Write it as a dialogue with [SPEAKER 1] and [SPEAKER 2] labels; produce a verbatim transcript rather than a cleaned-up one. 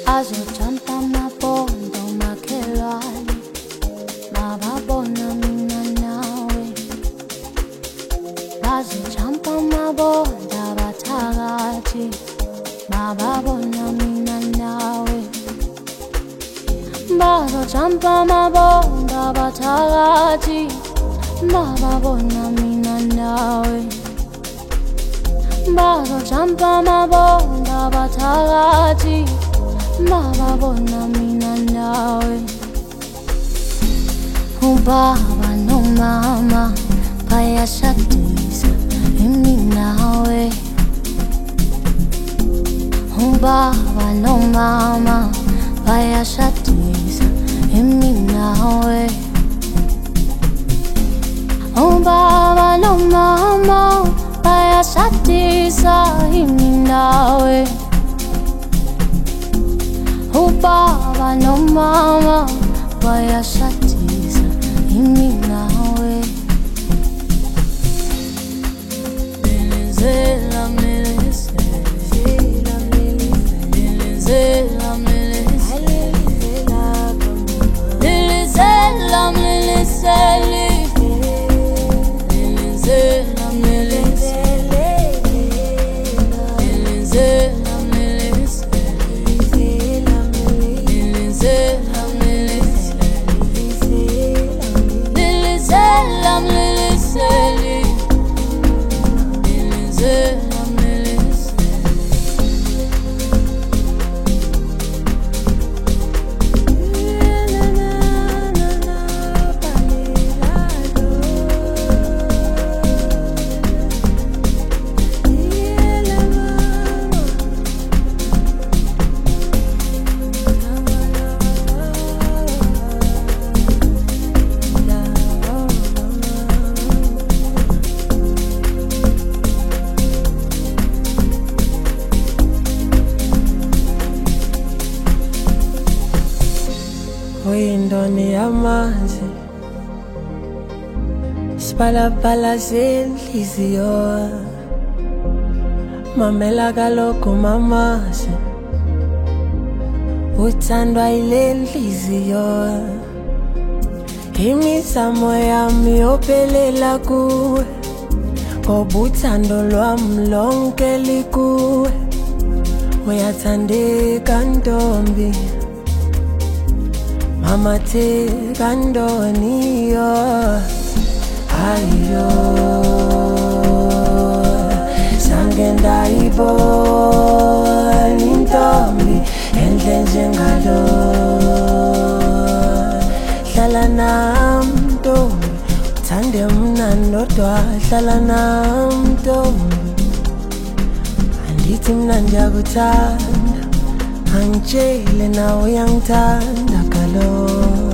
[SPEAKER 1] azojampa mabondo makhelwane, mababona mina nawe. Bazojampa mabondo abathakathi, mababona mina nawe. Bazojampa mabondo abathakathi, mababona mina nawe. Bazojampa mabondo abathakathi, mababona mina nawe. Ubaba nomama bayashadisa imi nawe. Ubaba nomama bayashadisa imi nawe. Ubaba nomama bayashadisa imi nawe. Ubaba nomama bayashadisa imi nawe. Zela melese, zela melese, zela melese, zela melese, zela melese, zela melese.
[SPEAKER 2] Uyindoni yamanzi, sipalapala zenhliziyo. Mamela kaloku mamazi, uthandwa yile nhliziyo. Imizamo yami yophelela kuwe, ngoba uthando lwami lonke likuwe. Uyathandeka ntombi, mama theka ndoniyo. Ayo sange ndayibona intombi enhle njengalo. Hlala nami ntombi, uthande mna ndodwa. Hlala nami ntombi, andithi mna ndiyakuthanda. Angitshele nawe uyangithanda kaloku.